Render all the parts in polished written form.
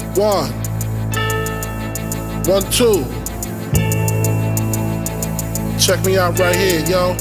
1, 1, 2. Check me out right here, yo.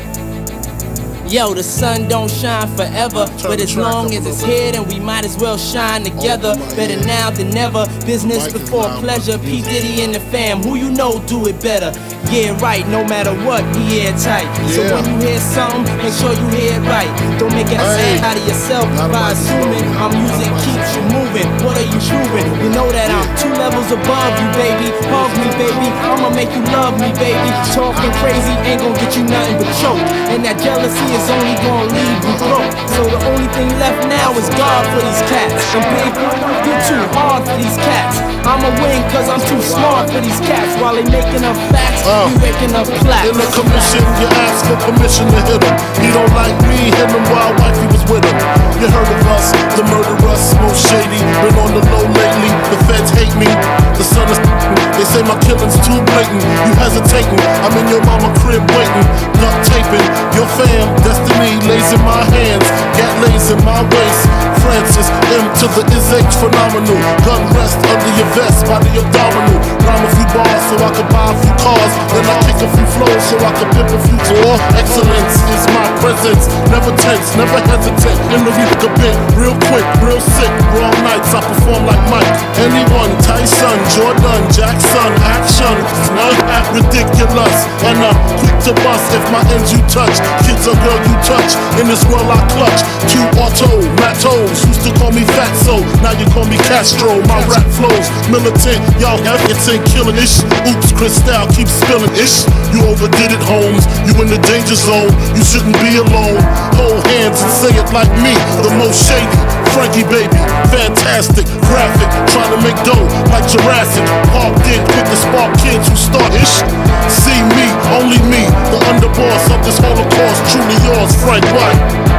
Yo, the sun don't shine forever, but as long as it's here, then we might as well shine together. Better now than never, business before pleasure. P. Diddy and the fam, who you know do it better. Yeah, right, no matter what, we airtight. So when you hear something, make sure you hear it right. Don't make an ass out of yourself by assuming our music keeps you moving. What are you proving? You know that I'm 2 levels above you, baby. Hug me, baby, I'ma make you love me, baby. Talking crazy ain't gon' get you nothing but choke. And that jealousy is only gonna leave you broke. So the only thing left now is God for these cats. And baby, you're too hard for these cats. I'ma win cause I'm too smart for these cats. While they making up facts, you making up plaques. In the commission, you ask for permission to hit him. He don't like me, hit him while wifey was with him. You heard of us, the murderers, most shady. Been on the low lately, the feds hate me. The sun is they say my killing's too blatant. You hesitating, I'm in your mama crib waiting. Duct taping, your fam, destiny lays in my hands. Gat lays in my waist. Francis, M to the is-H phenomenal. Gun rest under your vest, by the abdominal. Rhyme a few bars so I can buy a few cars. Then I kick a few flows so I can pimp a few tours. Excellence is my presence. Never tense, never hesitate. In the week a bit, real quick, real sick. Raw nights, I perform like Mike. Anyone, Tyson, Jordan, Jackson, action. Not ridiculous. And I'm quick to bust if my ends you touch. Kids or girl you touch. In this world I clutch. Q Auto, Matos. Used to call me Fatso, now you call me Castro. My rap flows militant, y'all hesitant, killing ish. Oops, Cristal keeps spilling ish. You overdid it, Holmes. You in the danger zone. You shouldn't be alone. Hold hands and say it like me, the most shady. Frankie baby, fantastic, graphic, trying to make dough like Jurassic. Parked in with the spark kids who start ish. See me, only me, the underboss of this Holocaust. Truly yours, Frank White.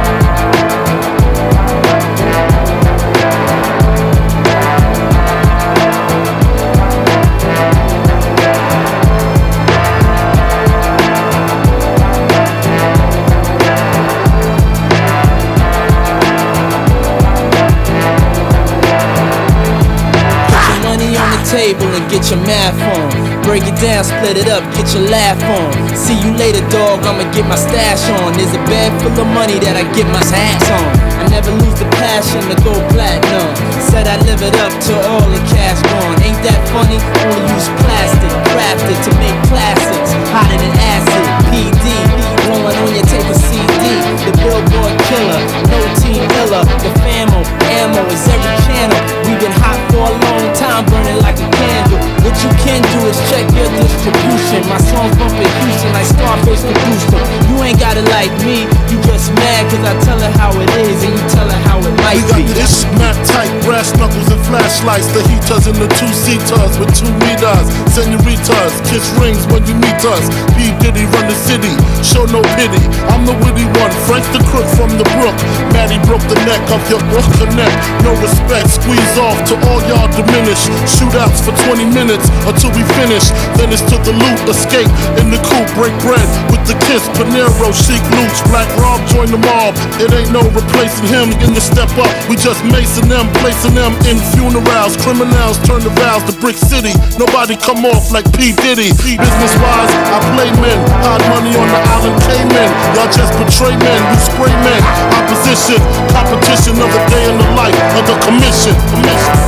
Table and get your math on. Break it down, split it up, get your laugh on. See you later, dog, I'ma get my stash on. There's a bag full of money that I get my hats on. I never lose the passion to go platinum. Said I live it up till all the cash gone. Ain't that funny? Only use plastic, crafted to make classics. Hotter than acid, PD, blowing on your tape of CD. The Billboard killer, no team iller. The famo, ammo is every channel. We've been hot for a long time, burning like a candle. What you can do is check your distribution. My songs bump in Houston like Scarface produced them. You ain't got it like me, you just mad cause I tell her how it is and you tell her how it might be. We got this map tight, brass knuckles and flashlights. The heaters and the 2-seaters with 2 meters. Senoritas, kiss rings when you meet us. P. Diddy run the city, show no pity. I'm the witty one, Frank the crook from the brook. Maddie broke the neck of your connect. No respect, squeeze off to all y'all diminish. Shootouts for 20 minutes until we finish. Then it's to the loot, escape in the coupe, break bread with the kiss. Panero, chic loots, Black Rob join the mob. It ain't no replacing him in the step up. We just macing them, placing them in funerals. Criminals turn the vows to Brick City. Nobody come off like P. Diddy. Business wise, I play men. Hard money on the island Cayman. Y'all just betray men, we spray men. Opposition, competition of the day in the life of the commission.